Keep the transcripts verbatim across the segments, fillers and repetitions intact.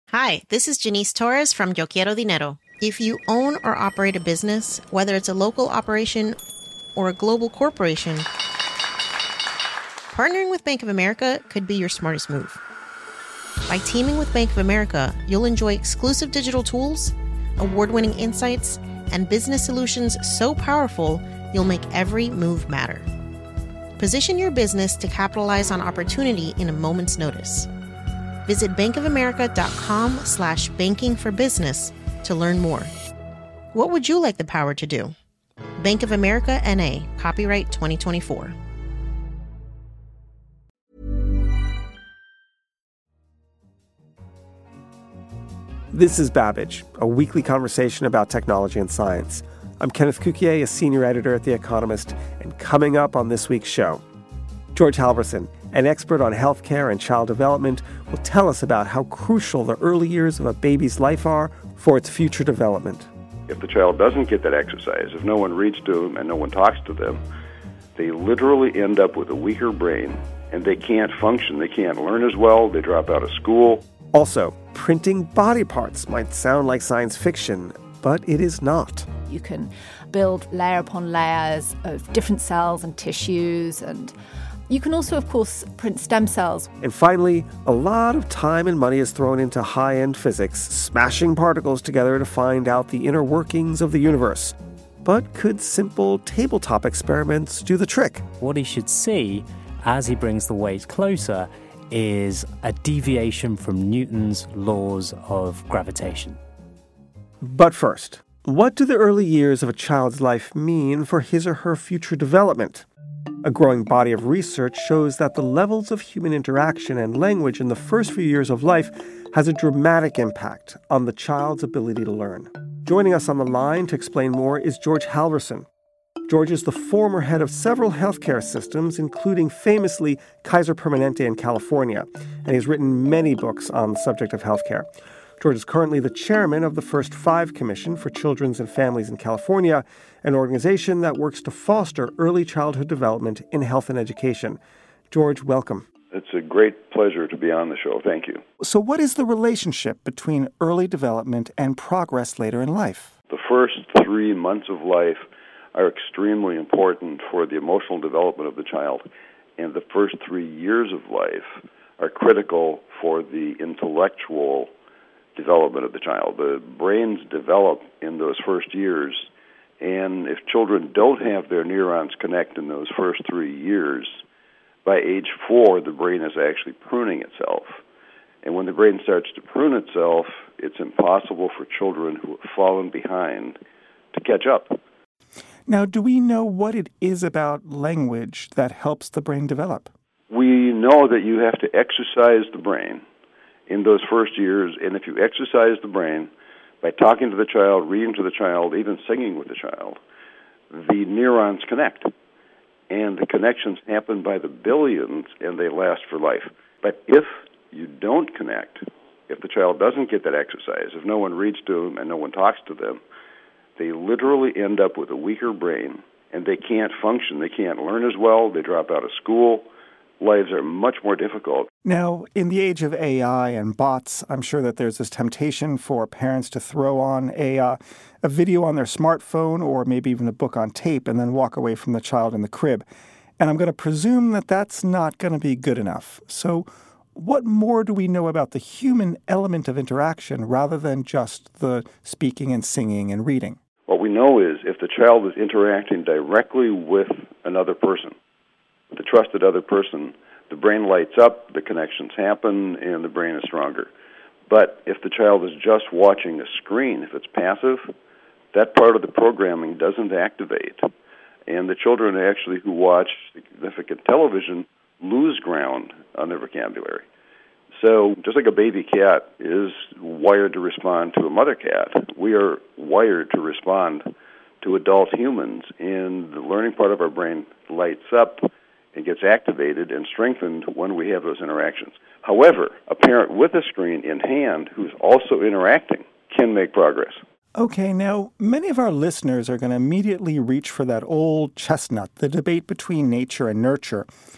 Hi, this is Janice Torres from Yo Quiero Dinero. If you own or operate a business, whether it's a local operation or a global corporation, partnering with Bank of America could be your smartest move. By teaming with Bank of America, you'll enjoy exclusive digital tools, award-winning insights, and business solutions so powerful, you'll make every move matter. Position your business to capitalize on opportunity in a moment's notice. Visit bankofamerica.com slash banking for business to learn more. What would you like the power to do? Bank of America N A, copyright twenty twenty-four. This is Babbage, a weekly conversation about technology and science. I'm Kenneth Cukier, a senior editor at The Economist, and coming up on this week's show, George Halvorson, an expert on healthcare and child development, will tell us about how crucial the early years of a baby's life are for its future development. If the child doesn't get that exercise, if no one reads to them and no one talks to them, they literally end up with a weaker brain, and they can't function. They can't learn as well. They drop out of school. Also, printing body parts might sound like science fiction, but it is not. You can build layer upon layers of different cells and tissues, and you can also, of course, print stem cells. And finally, a lot of time and money is thrown into high-end physics, smashing particles together to find out the inner workings of the universe. But could simple tabletop experiments do the trick? What he should see as he brings the weight closer is a deviation from Newton's laws of gravitation. But first, what do the early years of a child's life mean for his or her future development? A growing body of research shows that the levels of human interaction and language in the first few years of life has a dramatic impact on the child's ability to learn. Joining us on the line to explain more is George Halvorson. George is the former head of several healthcare systems, including famously Kaiser Permanente in California, and he's written many books on the subject of healthcare. George is currently the chairman of the First Five Commission for Children's and Families in California, an organization that works to foster early childhood development in health and education. George, welcome. It's a great pleasure to be on the show. Thank you. So what is the relationship between early development and progress later in life? The first three months of life are extremely important for the emotional development of the child, and the first three years of life are critical for the intellectual development of the child. The brains develop in those first years, and if children don't have their neurons connect in those first three years, by age four, the brain is actually pruning itself. And when the brain starts to prune itself, it's impossible for children who have fallen behind to catch up. Now, do we know what it is about language that helps the brain develop? We know that you have to exercise the brain in those first years, and if you exercise the brain by talking to the child, reading to the child, even singing with the child, the neurons connect. And the connections happen by the billions, and they last for life. But if you don't connect, if the child doesn't get that exercise, if no one reads to them and no one talks to them, they literally end up with a weaker brain, and they can't function. They can't learn as well. They drop out of school. Lives are much more difficult. Now, in the age of A I and bots, I'm sure that there's this temptation for parents to throw on a, uh, a video on their smartphone or maybe even a book on tape and then walk away from the child in the crib. And I'm going to presume that that's not going to be good enough. So what more do we know about the human element of interaction rather than just the speaking and singing and reading? What we know is if the child is interacting directly with another person, with a trusted other person, the brain lights up, the connections happen, and the brain is stronger. But if the child is just watching a screen, if it's passive, that part of the programming doesn't activate. And the children actually who watch significant television lose ground on their vocabulary. So just like a baby cat is wired to respond to a mother cat, we are wired to respond to adult humans, and the learning part of our brain lights up and gets activated and strengthened when we have those interactions. However, a parent with a screen in hand who's also interacting can make progress. Okay, now, many of our listeners are going to immediately reach for that old chestnut, the debate between nature and nurture.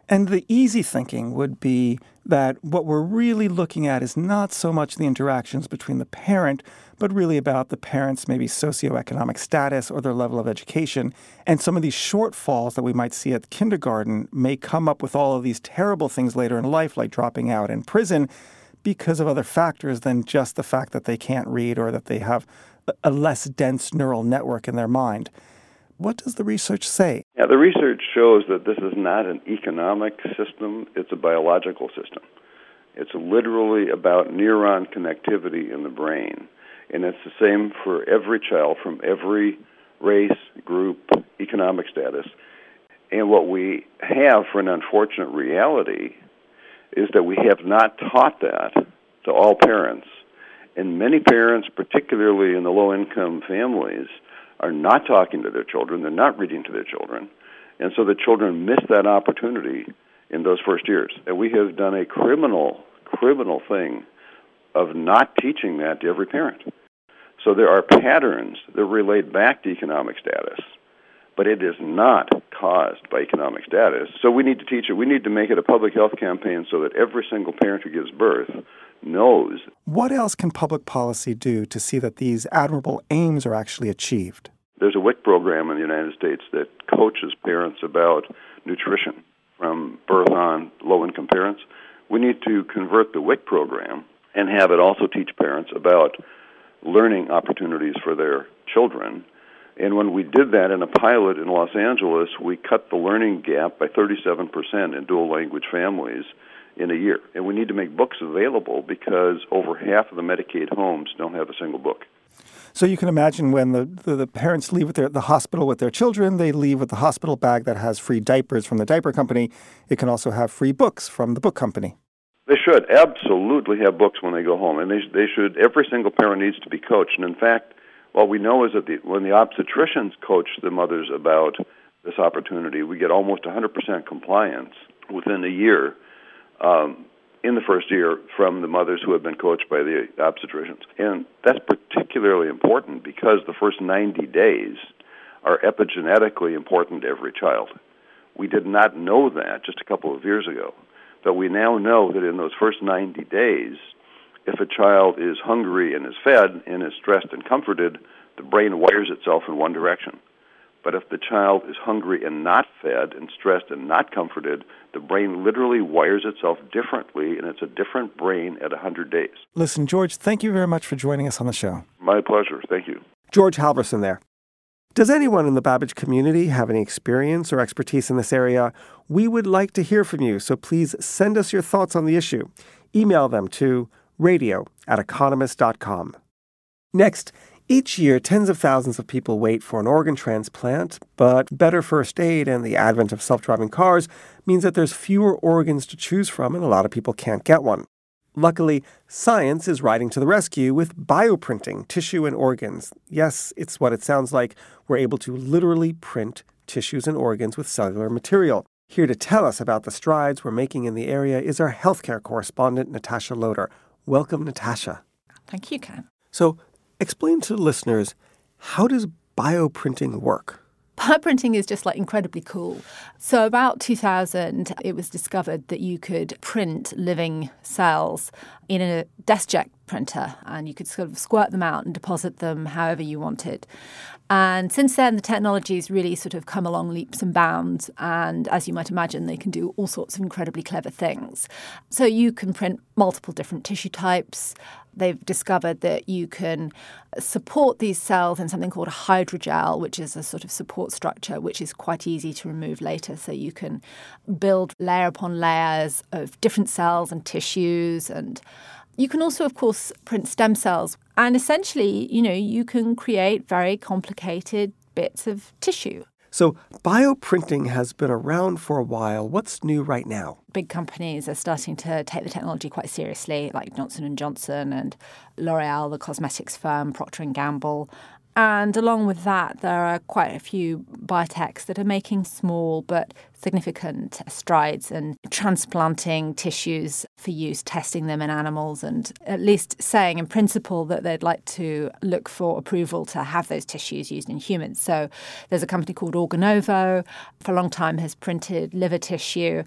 And the easy thinking would be that what we're really looking at is not so much the interactions between the parent, but really about the parent's maybe socioeconomic status or their level of education. And some of these shortfalls that we might see at kindergarten may come up with all of these terrible things later in life, like dropping out in prison, because of other factors than just the fact that they can't read or that they have a less dense neural network in their mind. What does the research say? Yeah, the research shows that this is not an economic system, it's a biological system. It's literally about neuron connectivity in the brain. And it's the same for every child from every race, group, economic status. And what we have for an unfortunate reality is that we have not taught that to all parents. And many parents, particularly in the low-income families, are not talking to their children, they're not reading to their children, and so the children miss that opportunity in those first years. And we have done a criminal, criminal thing of not teaching that to every parent. So there are patterns that relate back to economic status, but it is not caused by economic status. So we need to teach it. We need to make it a public health campaign so that every single parent who gives birth knows. What else can public policy do to see that these admirable aims are actually achieved? There's a W I C program in the United States that coaches parents about nutrition from birth on low-income parents. We need to convert the W I C program and have it also teach parents about learning opportunities for their children. And when we did that in a pilot in Los Angeles, we cut the learning gap by thirty-seven percent in dual language families in a year. And we need to make books available because over half of the Medicaid homes don't have a single book. So you can imagine when the, the, the parents leave at their, the hospital with their children, they leave with the hospital bag that has free diapers from the diaper company. It can also have free books from the book company. They should absolutely have books when they go home. And they, they should, every single parent needs to be coached. And in fact, what we know is that the, when the obstetricians coach the mothers about this opportunity, we get almost one hundred percent compliance within a year. Um, in the first year from the mothers who have been coached by the obstetricians. And that's particularly important because the first ninety days are epigenetically important to every child. We did not know that just a couple of years ago, but we now know that in those first ninety days, if a child is hungry and is fed and is stressed and comforted, the brain wires itself in one direction. But if the child is hungry and not fed and stressed and not comforted, the brain literally wires itself differently, and it's a different brain at one hundred days. Listen, George, thank you very much for joining us on the show. My pleasure. Thank you. George Halverson there. Does anyone in the Babbage community have any experience or expertise in this area? We would like to hear from you, so please send us your thoughts on the issue. Email them to radio at economist dot com. Next, each year, tens of thousands of people wait for an organ transplant, but better first aid and the advent of self-driving cars means that there's fewer organs to choose from and a lot of people can't get one. Luckily, science is riding to the rescue with bioprinting tissue and organs. Yes, it's what it sounds like. We're able to literally print tissues and organs with cellular material. Here to tell us about the strides we're making in the area is our healthcare correspondent, Natasha Loder. Welcome, Natasha. Thank you, Ken. So, explain to the listeners, how does bioprinting work? Bioprinting is just like incredibly cool. So about two thousand, it was discovered that you could print living cells in a DeskJet printer, and you could sort of squirt them out and deposit them however you wanted. And since then, the technology's really sort of come along leaps and bounds. And as you might imagine, they can do all sorts of incredibly clever things. So you can print multiple different tissue types. They've discovered that you can support these cells in something called a hydrogel, which is a sort of support structure, which is quite easy to remove later. So you can build layer upon layers of different cells and tissues. And you can also, of course, print stem cells. And essentially, you know, you can create very complicated bits of tissue. So bioprinting has been around for a while. What's new right now? Big companies are starting to take the technology quite seriously, like Johnson and Johnson and L'Oreal, the cosmetics firm, Procter and Gamble. And along with that, there are quite a few biotechs that are making small but significant strides in transplanting tissues for use, testing them in animals, and at least saying in principle that they'd like to look for approval to have those tissues used in humans. So there's a company called Organovo, for a long time has printed liver tissue.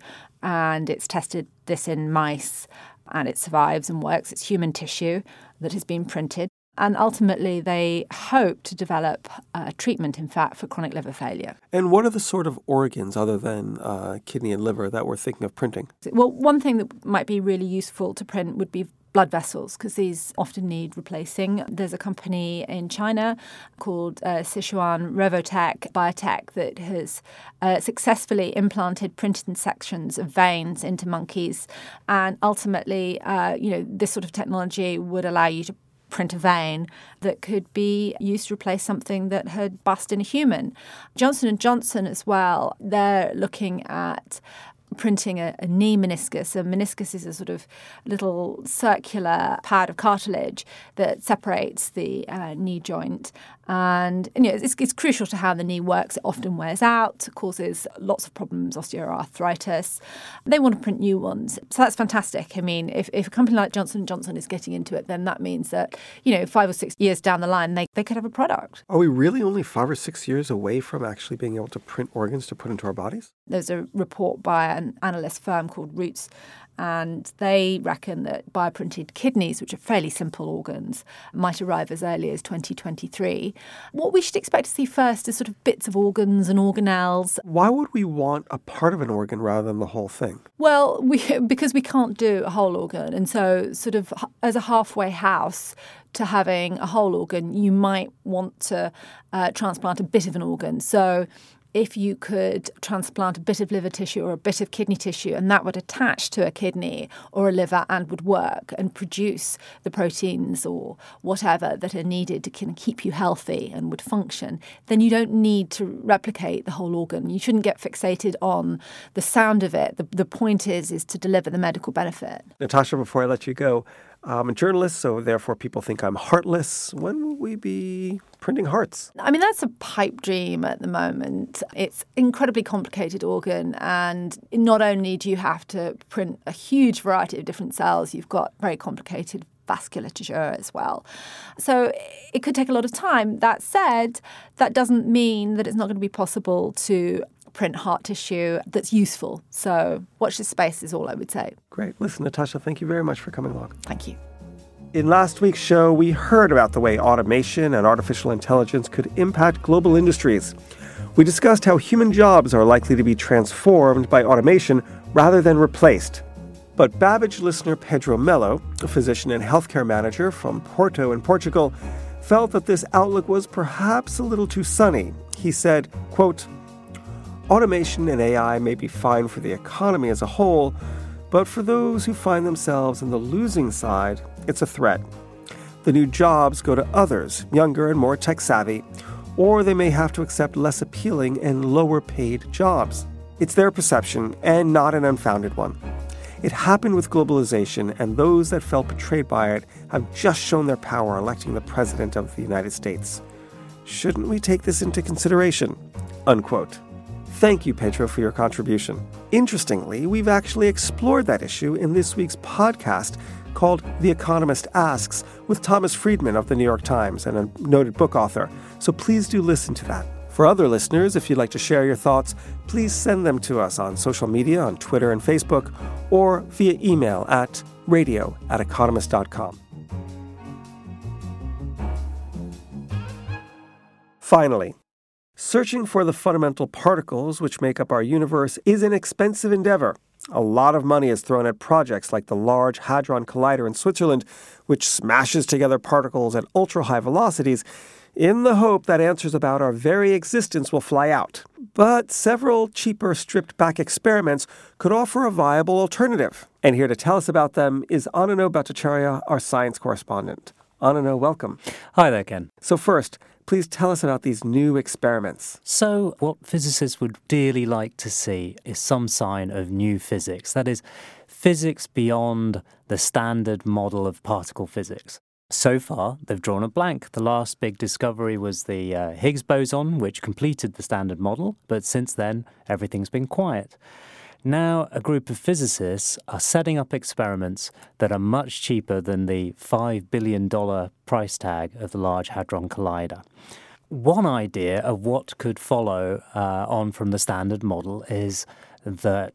and it's tested this in mice, and it survives and works. It's human tissue that has been printed. And ultimately, they hope to develop a treatment, in fact, for chronic liver failure. And what are the sort of organs, other than uh, kidney and liver, that we're thinking of printing? Well, one thing that might be really useful to print would be blood vessels, because these often need replacing. There's a company in China called uh, Sichuan Revotech Biotech that has uh, successfully implanted printed sections of veins into monkeys. And ultimately, uh, you know, this sort of technology would allow you to print a vein that could be used to replace something that had bust in a human. Johnson and Johnson as well, they're looking at printing a, a knee meniscus. A meniscus is a sort of little circular pad of cartilage that separates the uh, knee joint. And, and you know, it's, it's crucial to how the knee works. It often wears out, causes lots of problems, osteoarthritis. They want to print new ones. So that's fantastic. I mean, if, if a company like Johnson and Johnson is getting into it, then that means that, you know, five or six years down the line, they, they could have a product. Are we really only five or six years away from actually being able to print organs to put into our bodies? There's a report by an analyst firm called Roots, and they reckon that bioprinted kidneys, which are fairly simple organs, might arrive as early as twenty twenty-three. What we should expect to see first is sort of bits of organs and organelles. Why would we want a part of an organ rather than the whole thing? Well, we, because we can't do a whole organ. And so sort of as a halfway house to having a whole organ, you might want to uh, transplant a bit of an organ. So if you could transplant a bit of liver tissue or a bit of kidney tissue, and that would attach to a kidney or a liver and would work and produce the proteins or whatever that are needed to kind of keep you healthy and would function, then you don't need to replicate the whole organ. You shouldn't get fixated on the sound of it. The, the point is, is to deliver the medical benefit. Natasha, before I let you go, I'm a journalist, so therefore people think I'm heartless. When will we be printing hearts? I mean, that's a pipe dream at the moment. It's an incredibly complicated organ, and not only do you have to print a huge variety of different cells, you've got very complicated vasculature as well. So it could take a lot of time. That said, that doesn't mean that it's not going to be possible to print heart tissue that's useful. So watch this space is all I would say. Great. Listen, Natasha, thank you very much for coming along. Thank you. In last week's show, we heard about the way automation and artificial intelligence could impact global industries. We discussed how human jobs are likely to be transformed by automation rather than replaced. But Babbage listener Pedro Melo, a physician and healthcare manager from Porto in Portugal, felt that this outlook was perhaps a little too sunny. He said, quote, "Automation and A I may be fine for the economy as a whole, but for those who find themselves in the losing side, it's a threat. The new jobs go to others, younger and more tech-savvy, or they may have to accept less appealing and lower-paid jobs. It's their perception, and not an unfounded one. It happened with globalization, and those that felt betrayed by it have just shown their power electing the President of the United States. Shouldn't we take this into consideration?" Unquote. Thank you, Pedro, for your contribution. Interestingly, we've actually explored that issue in this week's podcast called The Economist Asks with Thomas Friedman of the New York Times and a noted book author, so please do listen to that. For other listeners, if you'd like to share your thoughts, please send them to us on social media, on Twitter and Facebook, or via email at radio at economist dot com. Finally, searching for the fundamental particles which make up our universe is an expensive endeavor. A lot of money is thrown at projects like the Large Hadron Collider in Switzerland, which smashes together particles at ultra-high velocities in the hope that answers about our very existence will fly out. But several cheaper stripped-back experiments could offer a viable alternative. And here to tell us about them is Anano Bhattacharya, our science correspondent. Anano, welcome. Hi there, Ken. So first, please tell us about these new experiments. So what physicists would dearly like to see is some sign of new physics. That is, physics beyond the standard model of particle physics. So far, they've drawn a blank. The last big discovery was the uh, Higgs boson, which completed the standard model, but since then, everything's been quiet. Now, a group of physicists are setting up experiments that are much cheaper than the five billion dollars price tag of the Large Hadron Collider. One idea of what could follow uh, on from the standard model is that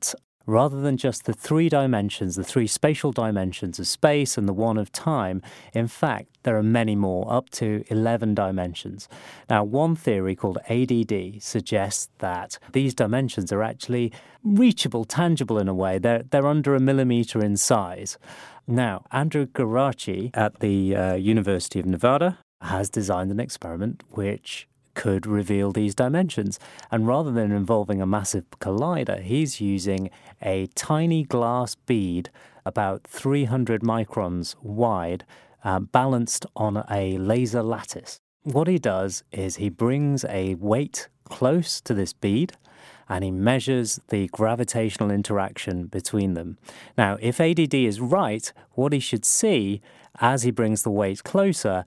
rather than just the three dimensions, the three spatial dimensions of space and the one of time, in fact, there are many more, up to eleven dimensions. Now, one theory called A D D suggests that these dimensions are actually reachable, tangible in a way. They're, they're under a millimeter in size. Now, Andrew Geraci at the uh, University of Nevada has designed an experiment which could reveal these dimensions. And rather than involving a massive collider, he's using a tiny glass bead about three hundred microns wide, uh, balanced on a laser lattice. What he does is he brings a weight close to this bead and he measures the gravitational interaction between them. Now, if A D D is right, what he should see as he brings the weight closer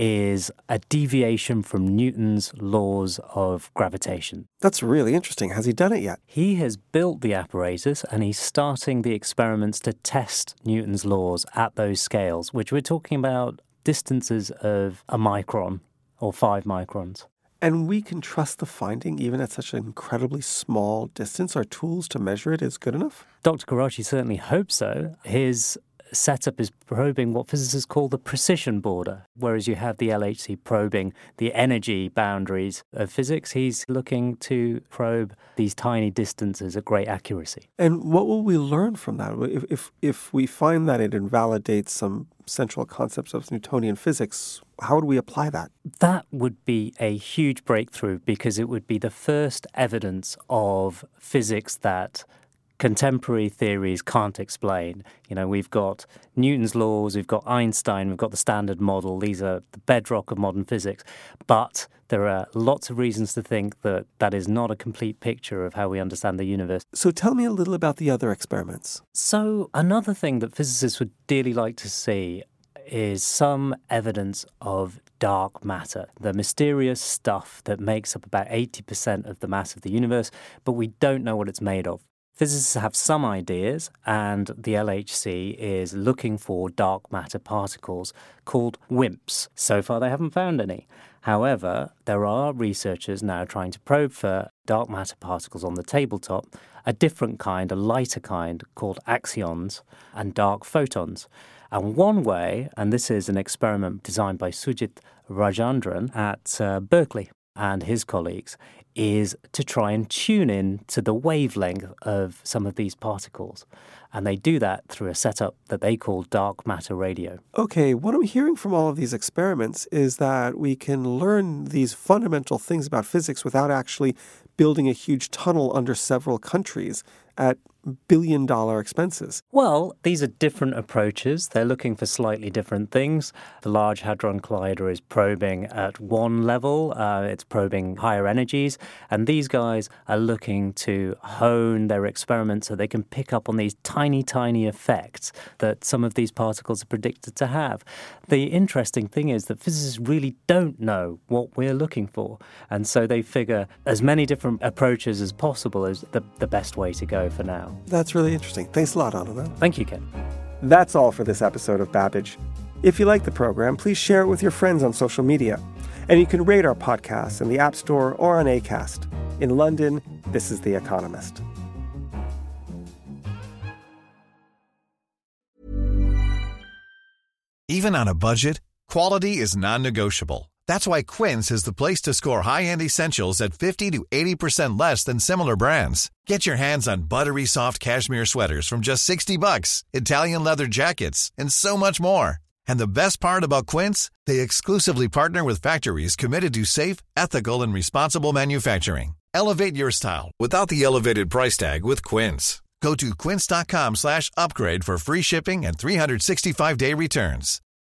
is a deviation from Newton's laws of gravitation. That's really interesting. Has he done it yet? He has built the apparatus and he's starting the experiments to test Newton's laws at those scales, which we're talking about distances of a micron or five microns. And we can trust the finding even at such an incredibly small distance? Our tools to measure it is good enough? Doctor Geraci certainly hopes so. His setup is probing what physicists call the precision border, whereas you have the L H C probing the energy boundaries of physics. He's looking to probe these tiny distances at great accuracy. And what will we learn from that? If, if, if we find that it invalidates some central concepts of Newtonian physics, how would we apply that? That would be a huge breakthrough because it would be the first evidence of physics that contemporary theories can't explain. You know, we've got Newton's laws, we've got Einstein, we've got the Standard Model. These are the bedrock of modern physics. But there are lots of reasons to think that that is not a complete picture of how we understand the universe. So tell me a little about the other experiments. So another thing that physicists would dearly like to see is some evidence of dark matter, the mysterious stuff that makes up about eighty percent of the mass of the universe, but we don't know what it's made of. Physicists have some ideas, and the L H C is looking for dark matter particles called WIMPs. So far, they haven't found any. However, there are researchers now trying to probe for dark matter particles on the tabletop, a different kind, a lighter kind, called axions and dark photons. And one way, and this is an experiment designed by Sujit Rajandran at uh, Berkeley and his colleagues, is to try and tune in to the wavelength of some of these particles. And they do that through a setup that they call dark matter radio. Okay, what I'm hearing from all of these experiments is that we can learn these fundamental things about physics without actually building a huge tunnel under several countries at billion dollar expenses. Well, these are different approaches. They're looking for slightly different things. The Large Hadron Collider is probing at one level. Uh, it's probing higher energies. And these guys are looking to hone their experiments so they can pick up on these tiny, tiny effects that some of these particles are predicted to have. The interesting thing is that physicists really don't know what we're looking for. And so they figure as many different approaches as possible is the, the best way to go for now. That's really interesting. Thanks a lot, Anand. Thank you, Ken. That's all for this episode of Babbage. If you like the program, please share it with your friends on social media. And you can rate our podcast in the App Store or on Acast. In London, this is The Economist. Even on a budget, quality is non-negotiable. That's why Quince is the place to score high-end essentials at fifty to eighty percent less than similar brands. Get your hands on buttery soft cashmere sweaters from just sixty bucks, Italian leather jackets, and so much more. And the best part about Quince, they exclusively partner with factories committed to safe, ethical, and responsible manufacturing. Elevate your style without the elevated price tag with Quince. Go to quince.com slash upgrade for free shipping and three sixty-five day returns.